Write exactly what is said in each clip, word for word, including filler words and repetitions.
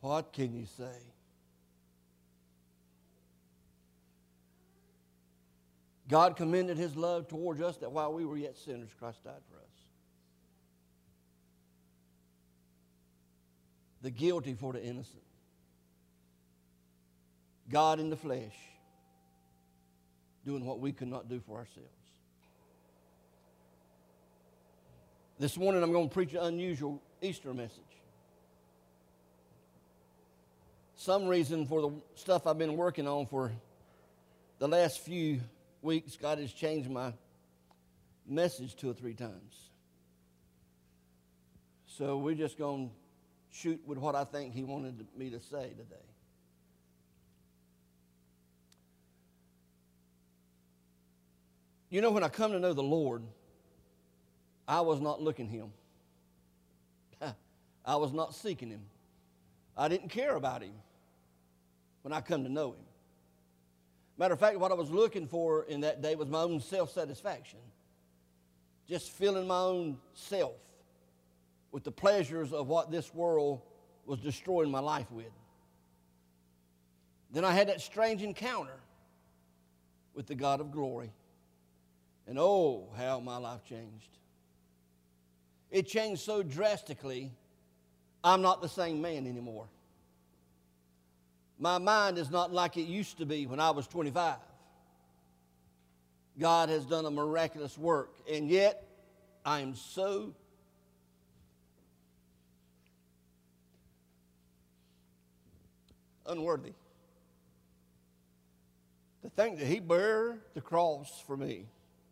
What can you say? God commended his love towards us that while we were yet sinners, Christ died for us. The guilty for the innocent. God in the flesh, doing what we could not do for ourselves. This morning I'm going to preach an unusual Easter message. Some reason for the stuff I've been working on for the last few weeks, God has changed my message two or three times. So we're just going to shoot with what I think he wanted me to say today. You know, when I come to know the Lord, I was not looking him. I was not seeking him. I didn't care about him when I come to know him. Matter of fact, what I was looking for in that day was my own self-satisfaction. Just filling my own self with the pleasures of what this world was destroying my life with. Then I had that strange encounter with the God of glory. And oh, how my life changed. It changed so drastically, I'm not the same man anymore. My mind is not like it used to be when I was twenty-five. God has done a miraculous work, and yet I am so unworthy to think that he bare the cross for me.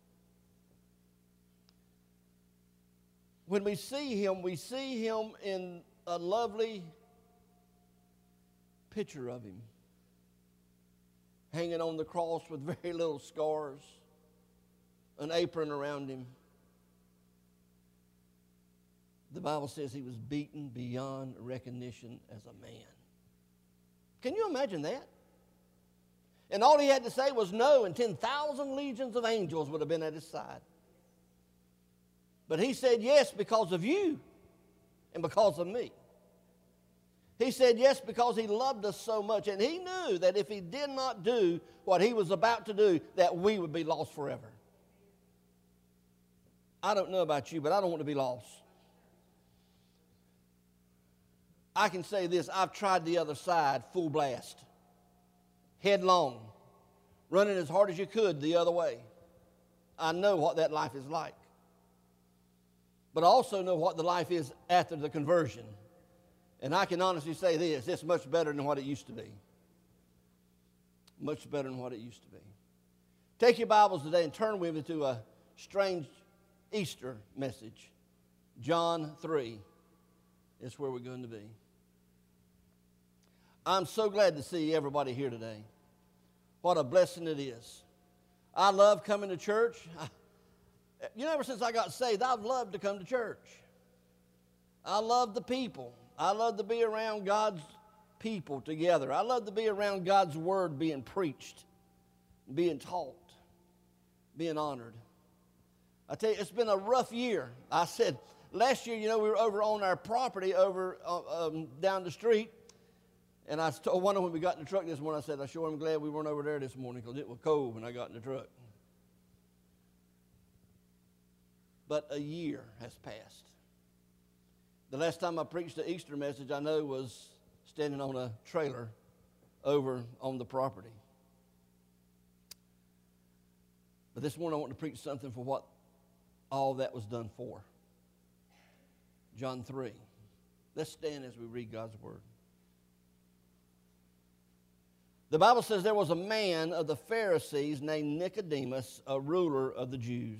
When we see him, we see him in a lovely picture of him, hanging on the cross with very little scars, an apron around him. The Bible says he was beaten beyond recognition as a man. Can you imagine that? And all he had to say was no, and ten thousand legions of angels would have been at his side. But he said yes because of you and because of me. He said yes because he loved us so much, and he knew that if he did not do what he was about to do, that we would be lost forever. I don't know about you, but I don't want to be lost. I can say this, I've tried the other side full blast, headlong, running as hard as you could the other way. I know what that life is like. But I also know what the life is after the conversion. And I can honestly say this, it's much better than what it used to be. Much better than what it used to be. Take your Bibles today and turn with me to a strange Easter message. John three is where we're going to be. I'm so glad to see everybody here today. What a blessing it is. I love coming to church. I, You know, ever since I got saved, I've loved to come to church. I love the people. I love to be around God's people together. I love to be around God's word being preached, being taught, being honored. I tell you, it's been a rough year. I said, last year, you know, we were over on our property over uh, um, down the street. And I told one of them when we got in the truck this morning, I said, I sure am glad we weren't over there this morning because it was cold when I got in the truck. But a year has passed. The last time I preached the Easter message, I know, was standing on a trailer over on the property. But this morning I want to preach something for what all that was done for. John three. Let's stand as we read God's word. The Bible says there was a man of the Pharisees named Nicodemus, a ruler of the Jews.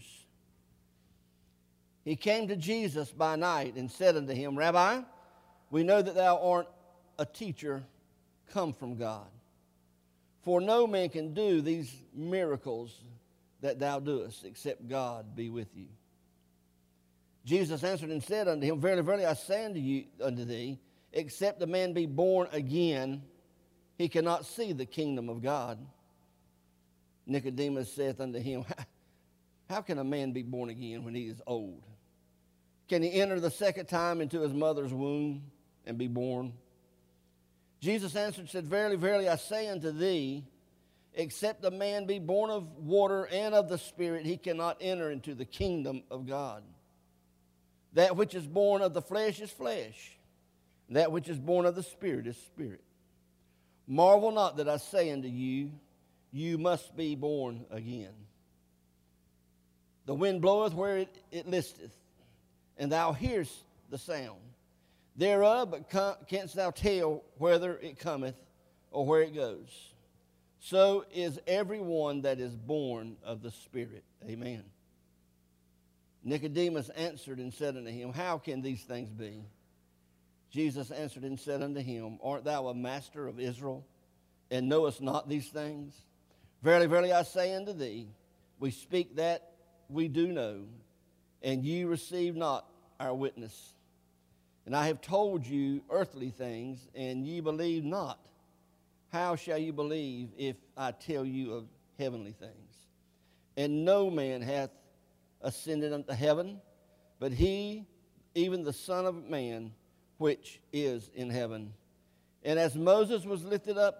He came to Jesus by night and said unto him, Rabbi, we know that thou art a teacher come from God. For no man can do these miracles that thou doest, except God be with you. Jesus answered and said unto him, Verily, verily, I say unto you, unto thee, except a man be born again, he cannot see the kingdom of God. Nicodemus saith unto him, How can a man be born again when he is old? Can he enter the second time into his mother's womb and be born? Jesus answered and said, Verily, verily, I say unto thee, except a man be born of water and of the Spirit, he cannot enter into the kingdom of God. That which is born of the flesh is flesh. That which is born of the Spirit is spirit. Marvel not that I say unto you, you must be born again. The wind bloweth where it, it listeth, and thou hearest the sound thereof, but canst thou tell whether it cometh or where it goes? So is every one that is born of the Spirit. Amen. Nicodemus answered and said unto him, How can these things be? Jesus answered and said unto him, Art thou a master of Israel, and knowest not these things? Verily, verily, I say unto thee, we speak that we do know, and ye receive not our witness. And I have told you earthly things, and ye believe not. How shall you believe if I tell you of heavenly things? And no man hath ascended unto heaven, but he, even the Son of Man, which is in heaven. And as Moses was lifted up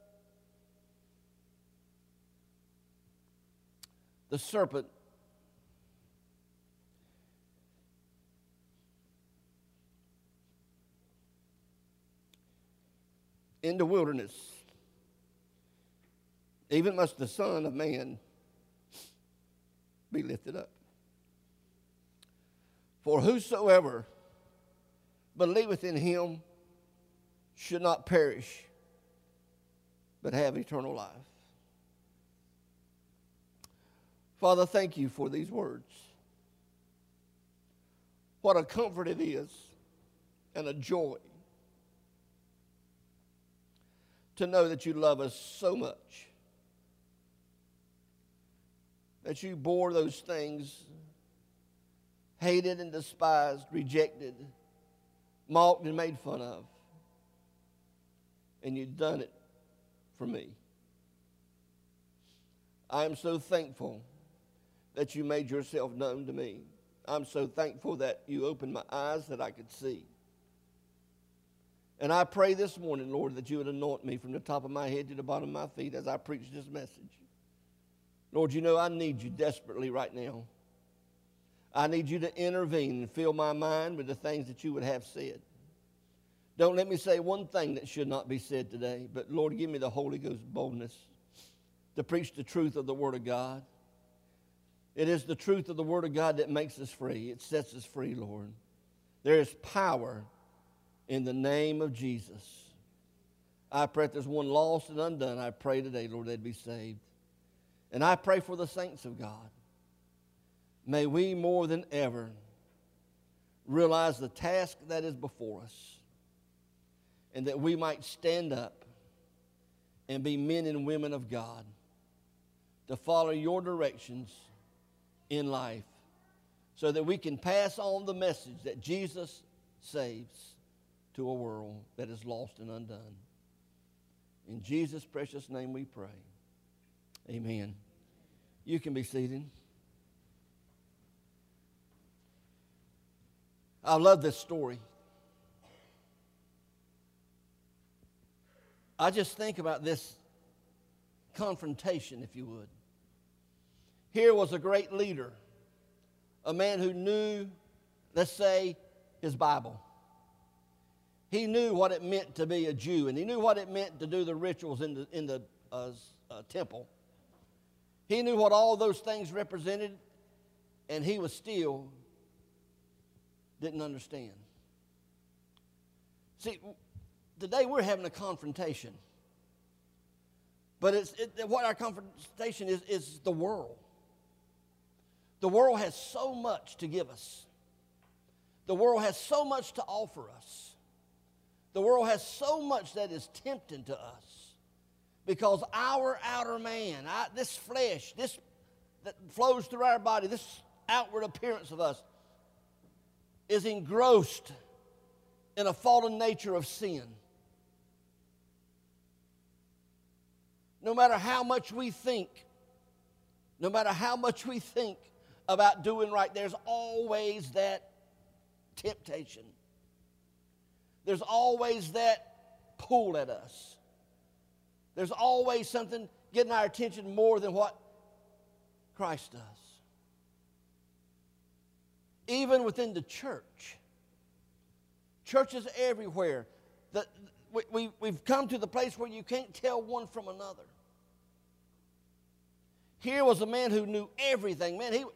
the serpent in the wilderness, even must the Son of Man be lifted up. For whosoever believeth in him should not perish, but have eternal life. Father, thank you for these words. What a comfort it is and a joy to know that you love us so much, that you bore those things, hated and despised, rejected, mocked and made fun of, and you've done it for me. I am so thankful that you made yourself known to me. I'm so thankful that you opened my eyes that I could see. And I pray this morning, Lord, that you would anoint me from the top of my head to the bottom of my feet as I preach this message. Lord, you know I need you desperately right now. I need you to intervene and fill my mind with the things that you would have said. Don't let me say one thing that should not be said today, but Lord, give me the Holy Ghost boldness to preach the truth of the Word of God. It is the truth of the Word of God that makes us free. It sets us free, Lord. There is power in the name of Jesus. I pray if there's one lost and undone, I pray today, Lord, they'd be saved. And I pray for the saints of God. May we more than ever realize the task that is before us, and that we might stand up and be men and women of God to follow your directions in life, so that we can pass on the message that Jesus saves to a world that is lost and undone. In Jesus' precious name we pray. Amen. You can be seated. I love this story. I just think about this confrontation, if you would. Here was a great leader, a man who knew, let's say, his Bible. He knew what it meant to be a Jew, and he knew what it meant to do the rituals in the, in the uh, uh, temple. He knew what all those things represented, and he was still didn't understand. See, today we're having a confrontation. But it's, it, what our confrontation is, is the world. The world has so much to give us. The world has so much to offer us. The world has so much that is tempting to us. Because our outer man, I, this flesh, this that flows through our body, this outward appearance of us, is engrossed in a fallen nature of sin. No matter how much we think, no matter how much we think about doing right, there's always that temptation. There's always that pull at us. There's always something getting our attention more than what Christ does. Even within the church. Churches everywhere. The, we, we, we've come to the place where you can't tell one from another. Here was a man who knew everything. Man, he,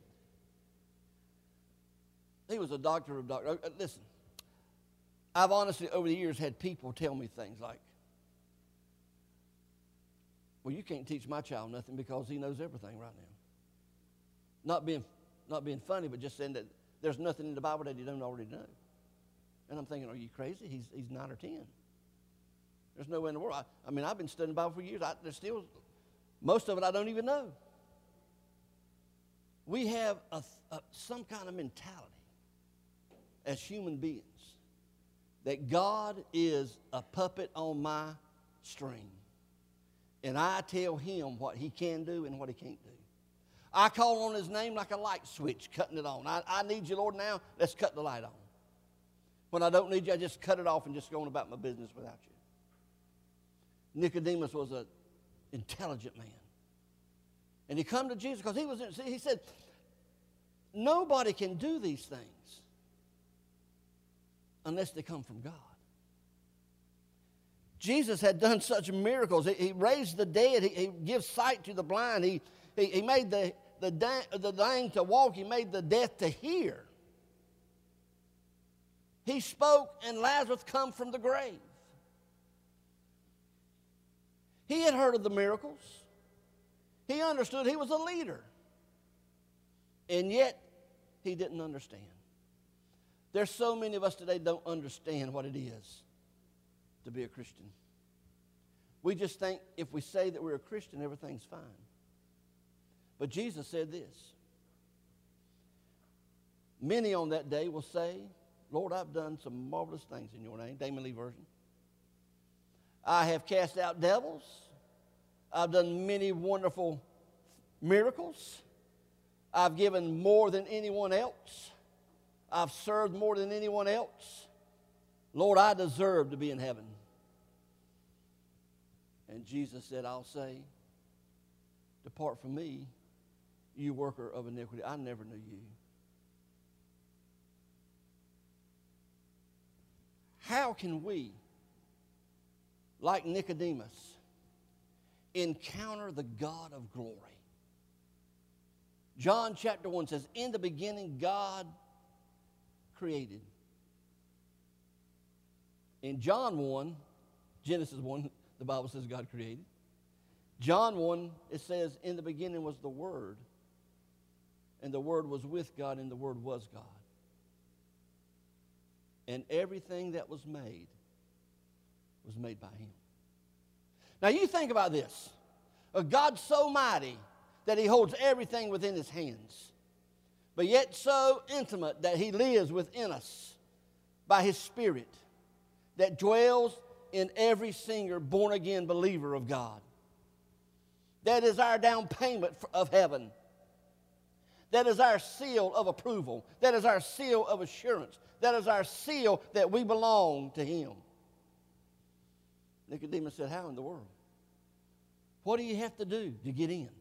he was a doctor of doctors. Listen, I've honestly over the years had people tell me things like, well, you can't teach my child nothing because he knows everything right now. Not being, not being funny, but just saying that there's nothing in the Bible that he don't already know. And I'm thinking, are you crazy? He's, he's nine or ten. There's no way in the world. I, I mean, I've been studying the Bible for years. I, there's still, most of it I don't even know. We have a, a, some kind of mentality as human beings that God is a puppet on my string. And I tell him what he can do and what he can't do. I call on his name like a light switch, cutting it on. I, I need you, Lord, now. Let's cut the light on. When I don't need you, I just cut it off and just go on about my business without you. Nicodemus was an intelligent man. And he come to Jesus because he was, he said, nobody can do these things unless they come from God. Jesus had done such miracles. He, he raised the dead. He, he gives sight to the blind. He, he, he made the, the, the lame to walk. He made the deaf to hear. He spoke and Lazarus come from the grave. He had heard of the miracles. He understood he was a leader. And yet, he didn't understand. There's so many of us today don't understand what it is to be a Christian. We just think if we say that we're a Christian, everything's fine. But Jesus said this. Many on that day will say, Lord, I've done some marvelous things in your name. Damon Lee version. I have cast out devils. I've done many wonderful miracles. I've given more than anyone else. I've served more than anyone else. Lord, I deserve to be in heaven. And Jesus said, I'll say, depart from me, you worker of iniquity. I never knew you. How can we, like Nicodemus, encounter the God of glory? John chapter one says, in the beginning God created. In John one, Genesis one, the Bible says God created. John one, it says, in the beginning was the Word, and the Word was with God, and the Word was God. And everything that was made was made by him. Now you think about this. A God so mighty that he holds everything within his hands, but yet so intimate that he lives within us by his Spirit that dwells in every single born-again believer of God. That is our down payment of heaven. That is our seal of approval. That is our seal of assurance. That is our seal that we belong to him. Nicodemus said, how in the world? What do you have to do to get in?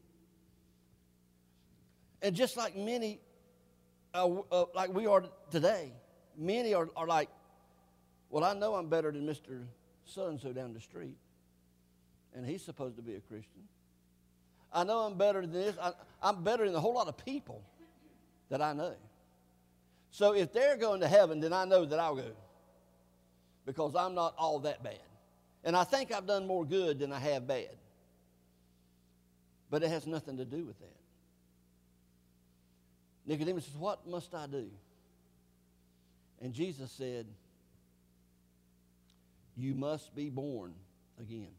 And just like many, uh, uh, like we are today, many are, are like, well, I know I'm better than Mister So-and-so down the street, and he's supposed to be a Christian. I know I'm better than this. I, I'm better than a whole lot of people that I know. So if they're going to heaven, then I know that I'll go because I'm not all that bad. And I think I've done more good than I have bad. But it has nothing to do with that. Nicodemus says, what must I do? And Jesus said, you must be born again.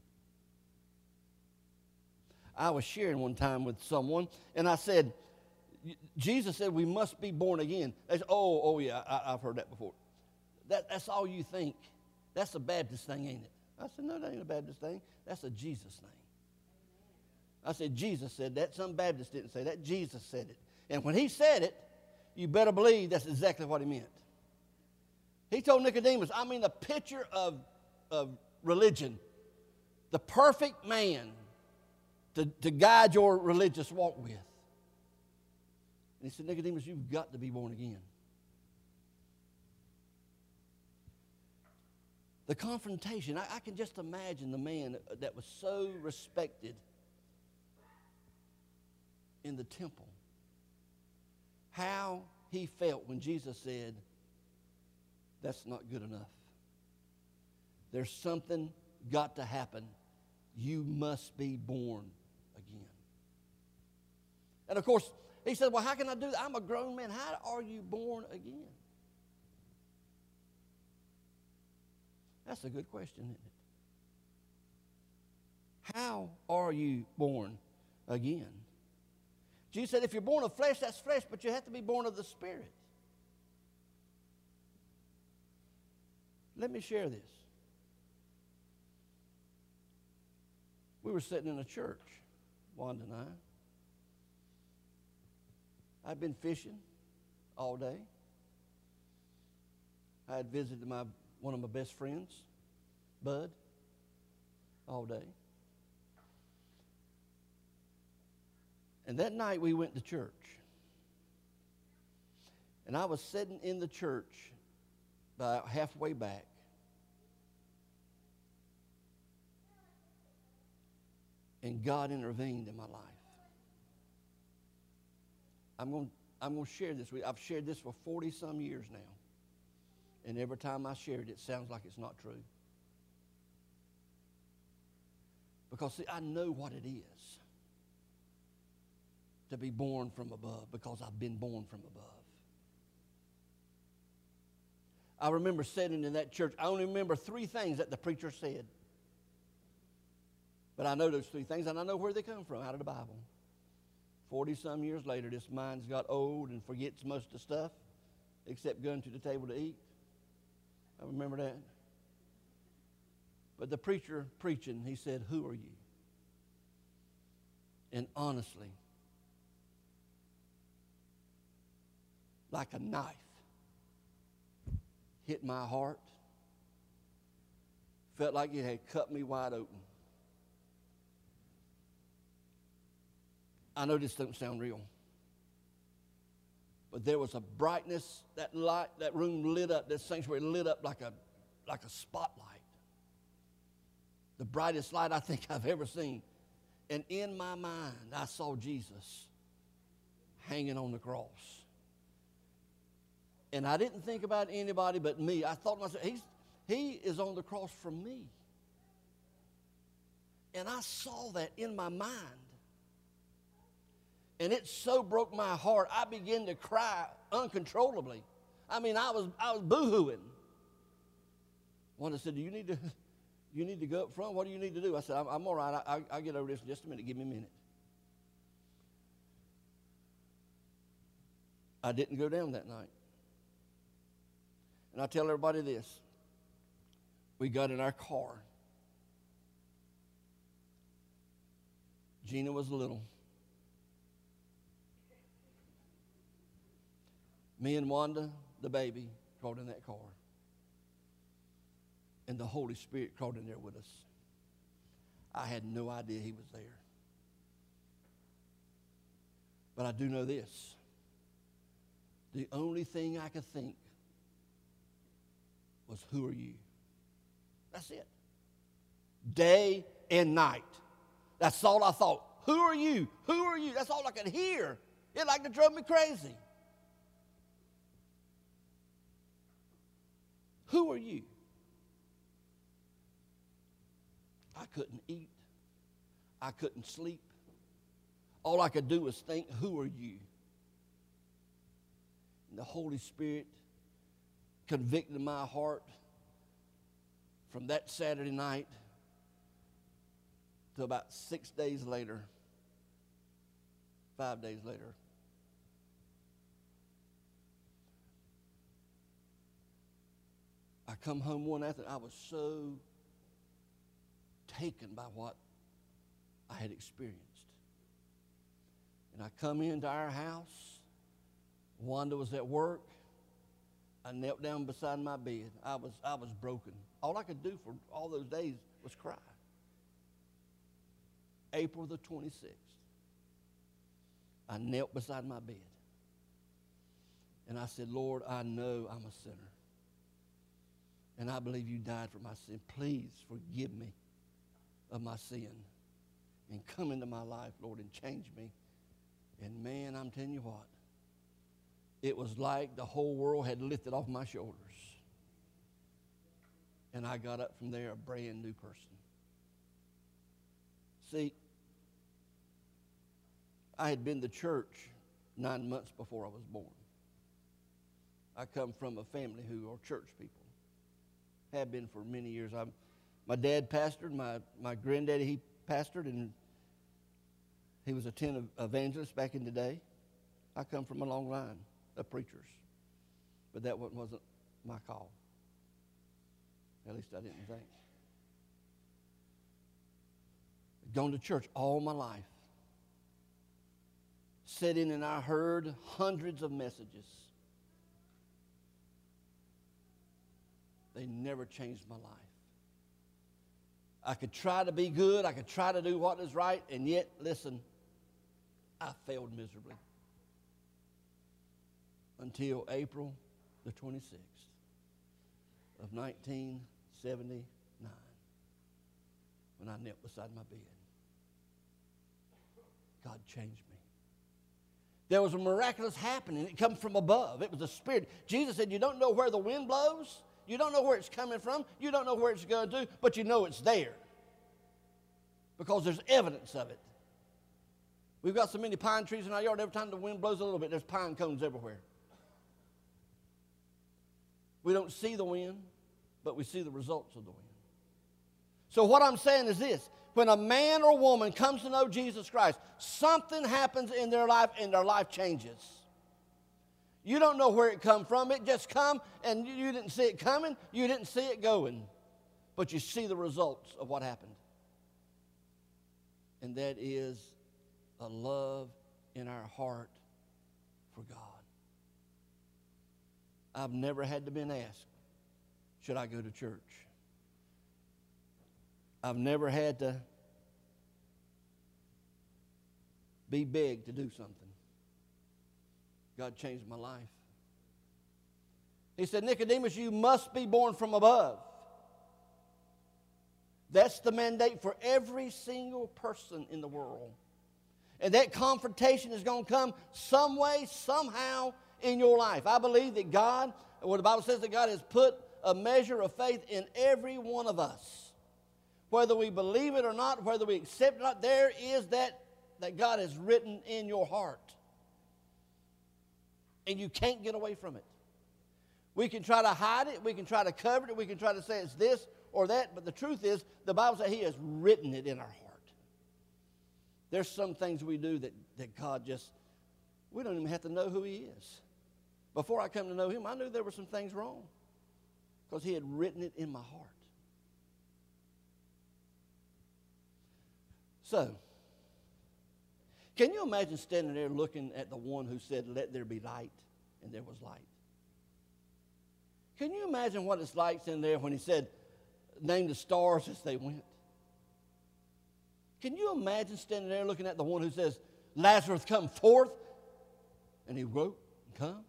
I was sharing one time with someone, and I said, Jesus said we must be born again. They said, oh, oh yeah, I, I've heard that before. That, that's all you think. That's a Baptist thing, ain't it? I said, no, that ain't a Baptist thing. That's a Jesus thing. I said, Jesus said that. Some Baptists didn't say that. Jesus said it. And when he said it, you better believe that's exactly what he meant. He told Nicodemus, I mean, a picture of, of religion, the perfect man to, to guide your religious walk with. And he said, Nicodemus, you've got to be born again. The confrontation, I, I can just imagine the man that was so respected in the temple, how he felt when Jesus said, that's not good enough. There's something got to happen. You must be born again. And of course, he said, well, how can I do that? I'm a grown man. How are you born again? That's a good question, isn't it? How are you born again? Jesus said, if you're born of flesh, that's flesh, but you have to be born of the Spirit. Let me share this. We were sitting in a church, Wanda and I. I'd been fishing all day. I had visited my one of my best friends, Bud, all day. And that night we went to church. And I was sitting in the church about halfway back. And God intervened in my life. I'm going I'm going to share this with you. I've shared this for forty some years now. And every time I share it, it sounds like it's not true. Because, see, I know what it is to be born from above, because I've been born from above. I remember sitting in that church. I only remember three things that the preacher said. But I know those three things, and I know where they come from, out of the Bible. Forty-some years later, this mind's got old and forgets most of the stuff, except going to the table to eat. I remember that. But the preacher preaching, he said, who are you? And honestly, like a knife, hit my heart. Felt like it had cut me wide open. I know this doesn't sound real, but there was a brightness, that light, that room lit up, that sanctuary lit up like a, like a spotlight. The brightest light I think I've ever seen. And in my mind, I saw Jesus hanging on the cross. And I didn't think about anybody but me. I thought to myself, He's, he is on the cross for me. And I saw that in my mind. And it so broke my heart, I began to cry uncontrollably. I mean, I was I was boo-hooing. One said, do you need to you need to go up front? What do you need to do? I said, I'm, I'm all right. I, I, I'll get over this in just a minute. Give me a minute. I didn't go down that night. And I tell everybody this. We got in our car. Gina was little. Me and Wanda, the baby, crawled in that car. And the Holy Spirit crawled in there with us. I had no idea He was there. But I do know this. The only thing I could think was, who are you? That's it. Day and night. That's all I thought. Who are you? Who are you? That's all I could hear. It like it drove me crazy. Who are you? I couldn't eat. I couldn't sleep. All I could do was think, who are you? And the Holy Spirit convicted my heart from that Saturday night to about six days later, five days later. I come home one afternoon, I was so taken by what I had experienced. And I come into our house. Wanda was at work. I knelt down beside my bed. I was, I was broken. All I could do for all those days was cry. April the twenty-sixth, I knelt beside my bed. And I said, Lord, I know I'm a sinner. And I believe you died for my sin. Please forgive me of my sin. And come into my life, Lord, and change me. And man, I'm telling you what, it was like the whole world had lifted off my shoulders. And I got up from there a brand new person. See, I had been to church nine months before I was born. I come from a family who are church people. Have been for many years. I'm, my dad pastored, my, my granddaddy, he pastored, and he was a tent evangelist back in the day. I come from a long line of preachers. But that wasn't my call. At least I didn't think. I'd gone to church all my life. Sat in and I heard hundreds of messages. They never changed my life. I could try to be good. I could try to do what is right. And yet, listen, I failed miserably. Until April the twenty-sixth of nineteen seventy-nine, when I knelt beside my bed. God changed me. There was a miraculous happening. It comes from above. It was the Spirit. Jesus said, you don't know where the wind blows. You don't know where it's coming from. You don't know where it's going to, but you know it's there. Because there's evidence of it. We've got so many pine trees in our yard, every time the wind blows a little bit, there's pine cones everywhere. We don't see the wind, but we see the results of the wind. So what I'm saying is this. When a man or woman comes to know Jesus Christ, something happens in their life and their life changes. You don't know where it come from. It just come and you didn't see it coming. You didn't see it going. But you see the results of what happened. And that is a love in our heart for God. I've never had to been asked, should I go to church? I've never had to be begged to do something. God changed my life. He said, Nicodemus, you must be born from above. That's the mandate for every single person in the world. And that confrontation is going to come some way, somehow in your life. I believe that God, what the Bible says, that God has put a measure of faith in every one of us. Whether we believe it or not, whether we accept it or not, there is that that God has written in your heart. And you can't get away from it. We can try to hide it. We can try to cover it. We can try to say it's this or that. But the truth is, the Bible says He has written it in our heart. There's some things we do that, that God just, we don't even have to know who He is. Before I come to know Him, I knew there were some things wrong. Because He had written it in my heart. So, can you imagine standing there looking at the one who said, let there be light, and there was light? Can you imagine what it's like standing there when He said, name the stars as they went? Can you imagine standing there looking at the one who says, Lazarus, come forth? And he wrote, come.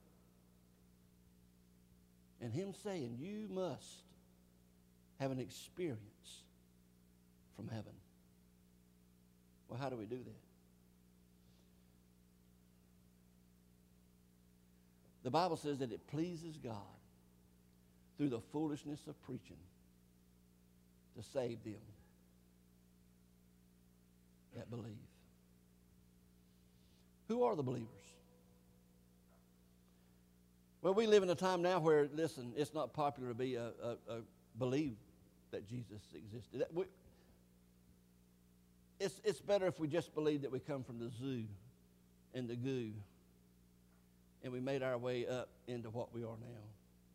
And Him saying, you must have an experience from heaven. Well, how do we do that? The Bible says that it pleases God through the foolishness of preaching to save them that believe. Who are the believers? Well, we live in a time now where, listen, it's not popular to be a, a, a believe that Jesus existed. That we, it's, it's better if we just believe that we come from the zoo and the goo and we made our way up into what we are now.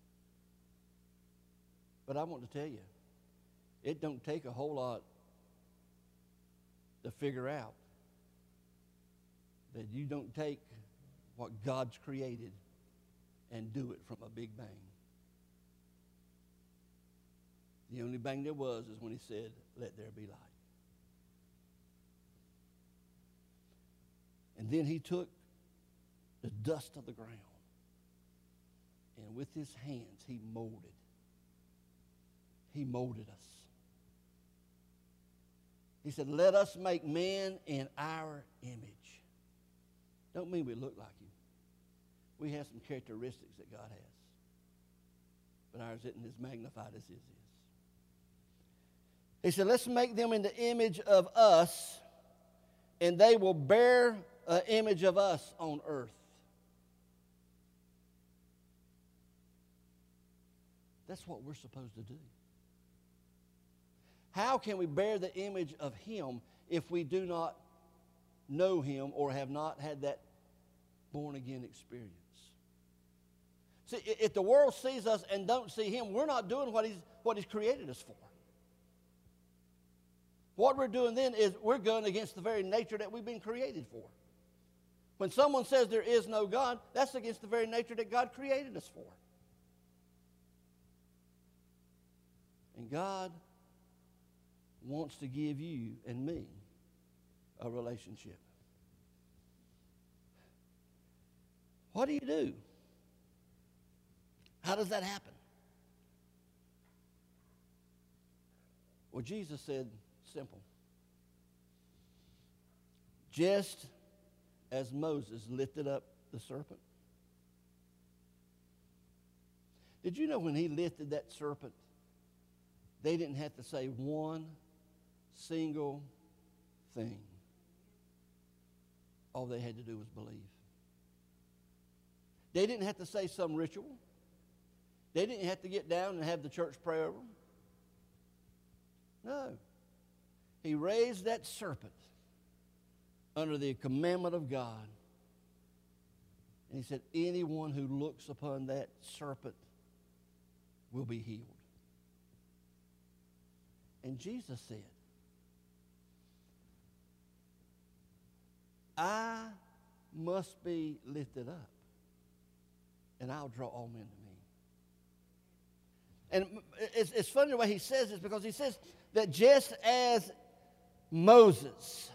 But I want to tell you, it don't take a whole lot to figure out that you don't take what God's created and do it from a big bang. The only bang there was is when he said, let there be light. And then he took the dust of the ground, and with his hands he molded. He molded us. He said, let us make man in our image. Don't mean we look like him. We have some characteristics that God has. But ours isn't as magnified as his is. He said, let's make them in the image of us, and they will bear an image of us on earth. That's what we're supposed to do. How can we bear the image of him if we do not know him or have not had that born-again experience? See, if the world sees us and don't see him, we're not doing what he's, what he's created us for. What we're doing then is we're going against the very nature that we've been created for. When someone says there is no God, that's against the very nature that God created us for. And God wants to give you and me a relationship. What do you do? How does that happen? Well, Jesus said, simple. Just as Moses lifted up the serpent. Did you know when he lifted that serpent, they didn't have to say one single thing. All they had to do was believe. They didn't have to say some ritual. They didn't have to get down and have the church pray over them. No. He raised that serpent under the commandment of God. And he said, anyone who looks upon that serpent will be healed. And Jesus said, I must be lifted up, and I'll draw all men to me. And it's, it's funny the way he says this, because he says that just as Moses,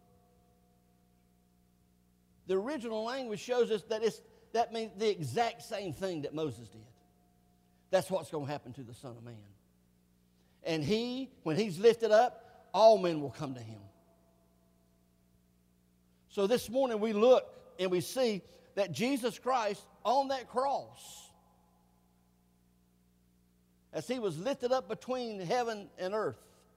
the original language shows us that it's, that means the exact same thing that Moses did. That's what's going to happen to the Son of Man. And he, when he's lifted up, all men will come to him. So this morning we look and we see that Jesus Christ on that cross, as he was lifted up between heaven and earth,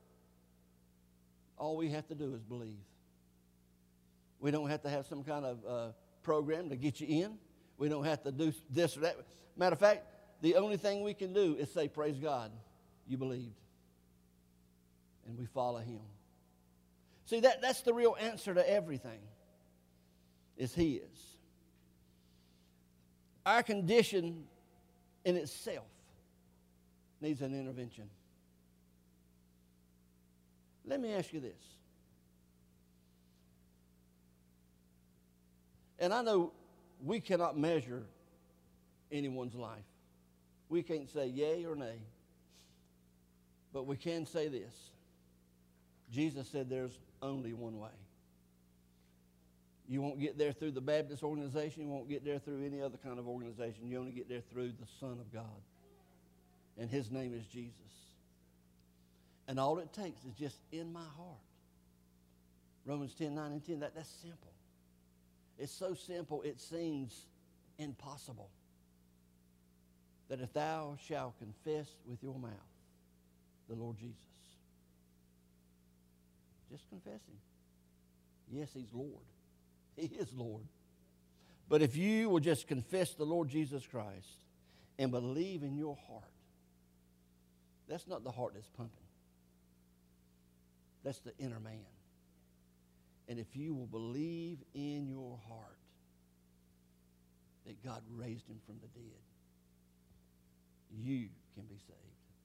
all we have to do is believe. We don't have to have some kind of uh, program to get you in. We don't have to do this or that. Matter of fact, the only thing we can do is say, praise God, you believed. And we follow him. See, that, that's the real answer to everything, is he is. Our condition in itself needs an intervention. Let me ask you this. And I know we cannot measure anyone's life. We can't say yay or nay. But we can say this. Jesus said there's only one way. You won't get there through the Baptist organization. You won't get there through any other kind of organization. You only get there through the Son of God. And his name is Jesus. And all it takes is just in my heart. Romans ten, nine and ten, that, that's simple. It's so simple it seems impossible. That if thou shalt confess with your mouth the Lord Jesus. Just confess him. Yes, he's Lord. He is Lord. But if you will just confess the Lord Jesus Christ and believe in your heart, that's not the heart that's pumping. That's the inner man. And if you will believe in your heart that God raised him from the dead, you can be saved.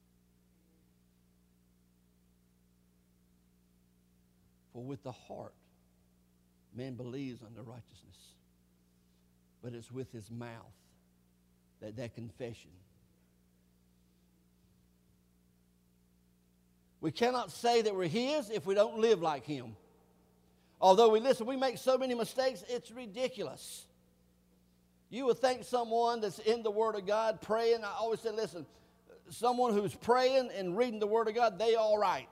For with the heart, man believes unto righteousness, but it's with his mouth that that confession We cannot say that we're His if we don't live like Him. Although we listen, we make so many mistakes, it's ridiculous. You would think someone that's in the Word of God praying, I always say, listen, someone who's praying and reading the Word of God, they all right.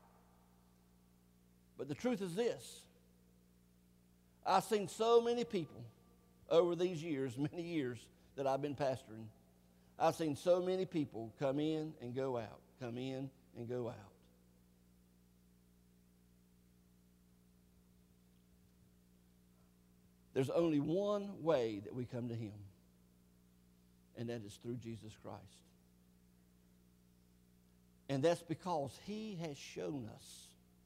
But the truth is this. I've seen so many people over these years, many years that I've been pastoring. I've seen so many people come in and go out, come in and go out. There's only one way that we come to Him, and that is through Jesus Christ. And that's because He has shown us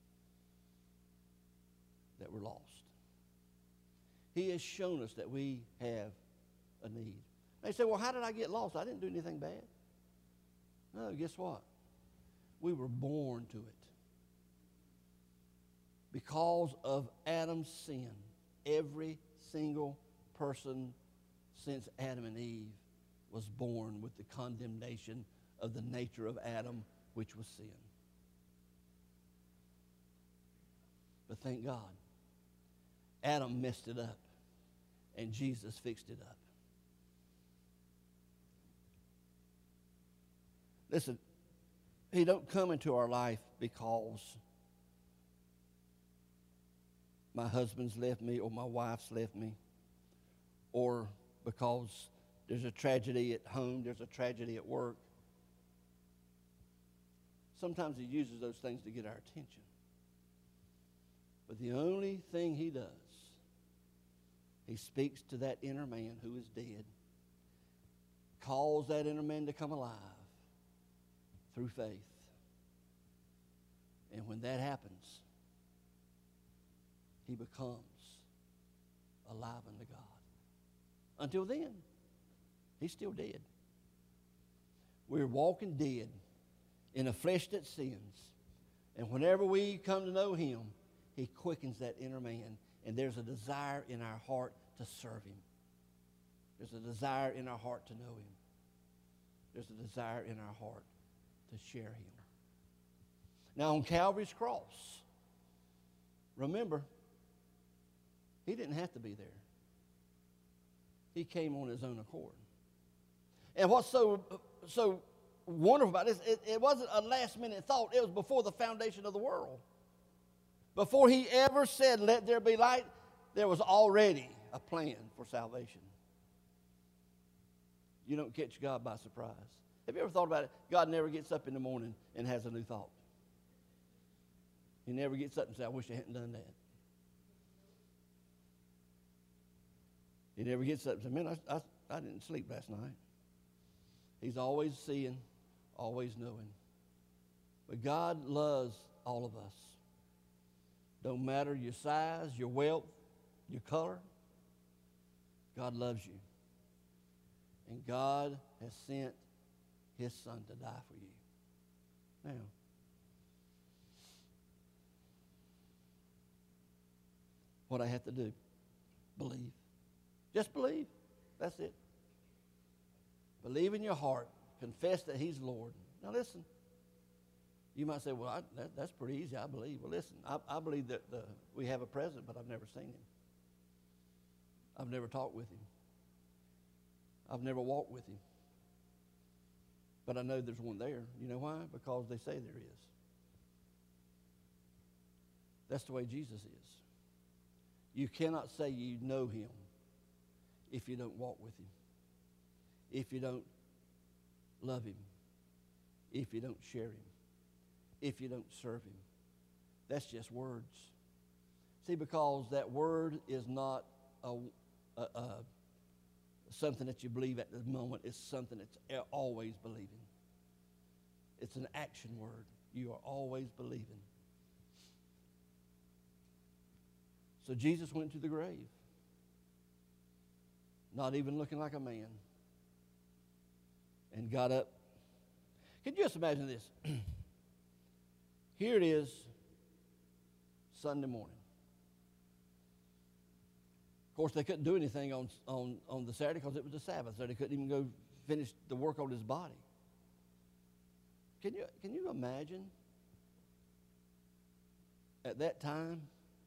that we're lost. He has shown us that we have a need. They say, well, how did I get lost? I didn't do anything bad. No, guess what? We were born to it. Because of Adam's sin, every single person since Adam and Eve was born with the condemnation of the nature of Adam, which was sin. But thank God, Adam messed it up, and Jesus fixed it up. Listen, He don't come into our life because my husband's left me or my wife's left me, or because there's a tragedy at home, there's a tragedy at work. Sometimes He uses those things to get our attention. But the only thing He does, He speaks to that inner man who is dead, calls that inner man to come alive through faith. And when that happens, he becomes alive unto God. Until then, he's still dead. We're walking dead in a flesh that sins. And whenever we come to know Him, He quickens that inner man. And there's a desire in our heart to serve Him. There's a desire in our heart to know Him. There's a desire in our heart to share Him. Now on Calvary's cross, remember, He didn't have to be there. He came on His own accord. And what's so, so wonderful about this, it, it wasn't a last-minute thought. It was before the foundation of the world. Before He ever said, let there be light, there was already a plan for salvation. You don't catch God by surprise. Have you ever thought about it? God never gets up in the morning and has a new thought. He never gets up and says, I wish I hadn't done that. He never gets up and says, man, I, I, I didn't sleep last night. He's always seeing, always knowing. But God loves all of us. Don't matter your size, your wealth, your color. God loves you. And God has sent His Son to die for you. Now, what I have to do, believe. Just believe. That's it. Believe in your heart. Confess that He's Lord. Now listen. You might say, well, I, that, that's pretty easy. I believe. Well, listen. I, I believe that the, we have a president, but I've never seen Him. I've never talked with Him. I've never walked with Him. But I know there's one there. You know why? Because they say there is. That's the way Jesus is. You cannot say you know Him if you don't walk with Him, if you don't love Him, if you don't share Him, if you don't serve Him. That's just words. See, because that word is not a, a, a, something that you believe at the moment. It's something that's always believing. It's an action word. You are always believing. So Jesus went to the grave, not even looking like a man, and got up. Can you just imagine this? Here it is, Sunday morning. Of course, they couldn't do anything on, on, on the Saturday because it was the Sabbath, so they couldn't even go finish the work on His body. Can you, can you imagine At that time,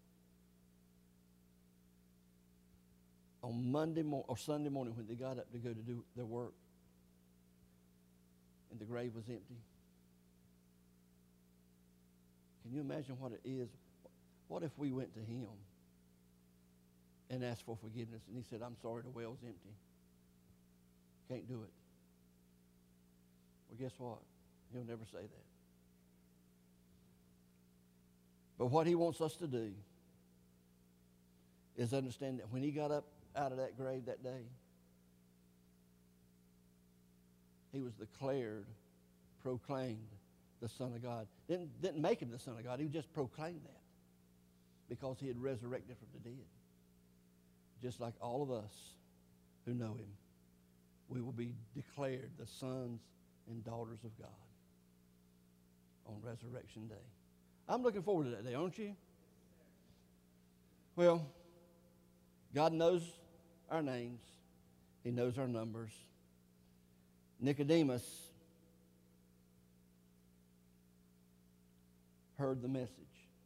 on Monday mo- or Sunday morning when they got up to go to do their work, and the grave was empty. Can you imagine what it is? What if we went to him and asked for forgiveness, and he said, I'm sorry, the well's empty. Can't do it. Well, guess what? He'll never say that. But what he wants us to do is understand that when he got up out of that grave that day, he was declared, proclaimed the Son of God. Didn't, didn't make him the Son of God. He just proclaimed that because he had resurrected from the dead. Just like all of us who know him, we will be declared the sons and daughters of God on Resurrection Day. I'm looking forward to that day, aren't you? Well, God knows our names. He knows our numbers. Nicodemus heard the message.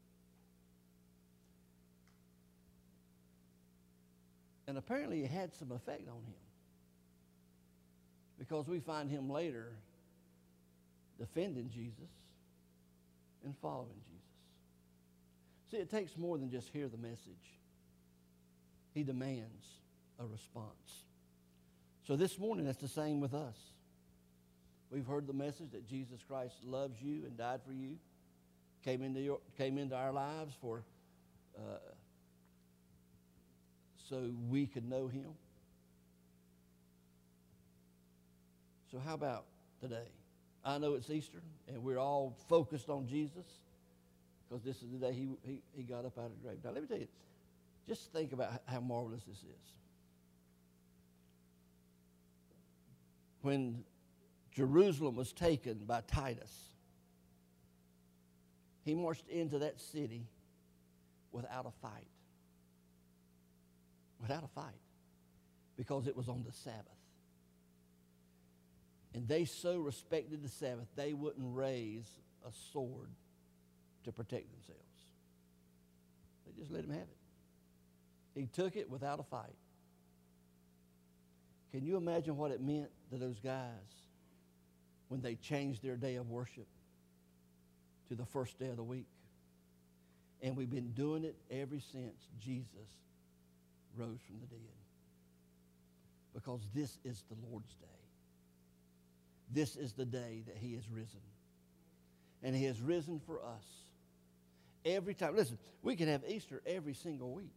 And apparently it had some effect on him, because we find him later defending Jesus and following Jesus. See, it takes more than just hear the message. He demands a response. So this morning, it's the same with us. We've heard the message that Jesus Christ loves you and died for you, came into your, came into our lives for uh, so we could know him. So how about today? I know it's Easter, and we're all focused on Jesus because this is the day he, he, he got up out of the grave. Now, let me tell you, just think about how marvelous this is. When Jerusalem was taken by Titus, he marched into that city without a fight. Without a fight. Because it was on the Sabbath. And they so respected the Sabbath, they wouldn't raise a sword to protect themselves. They just let him have it. He took it without a fight. Can you imagine what it meant to those guys when they changed their day of worship to the first day of the week? And we've been doing it ever since Jesus rose from the dead. Because this is the Lord's day. This is the day that he has risen. And he has risen for us. Every time. Listen, we can have Easter every single week.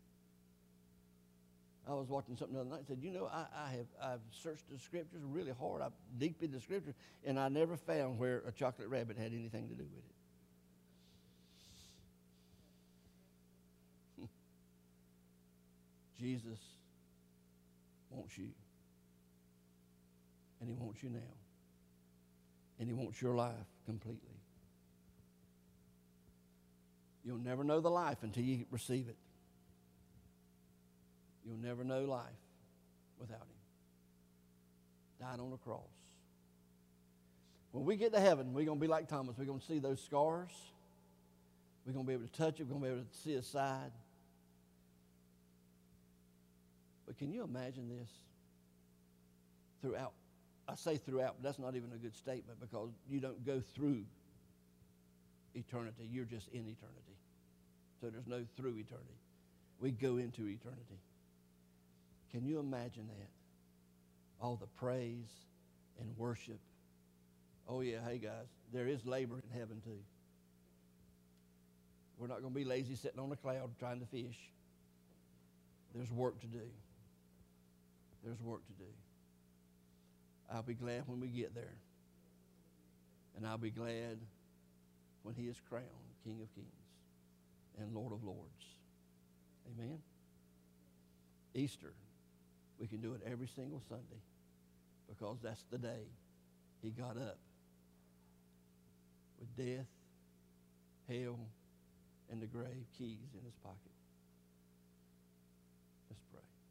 I was watching something the other night and said, you know, I, I have I've searched the scriptures really hard. I'm deep in the scriptures, and I never found where a chocolate rabbit had anything to do with it. Jesus wants you. And he wants you now. And he wants your life completely. You'll never know the life until you receive it. You'll never know life without him. Died on a cross. When we get to heaven, we're going to be like Thomas. We're going to see those scars. We're going to be able to touch it. We're going to be able to see his side. But can you imagine this? Throughout. I say throughout, but that's not even a good statement because you don't go through eternity. You're just in eternity. So there's no through eternity. We go into eternity. Can you imagine that? All the praise and worship. Oh, yeah, hey, guys, there is labor in heaven, too. We're not going to be lazy sitting on a cloud trying to fish. There's work to do. There's work to do. I'll be glad when we get there. And I'll be glad when he is crowned King of Kings and Lord of Lords. Amen? Easter, we can do it every single Sunday because that's the day he got up with death, hell, and the grave keys in his pocket. Let's pray.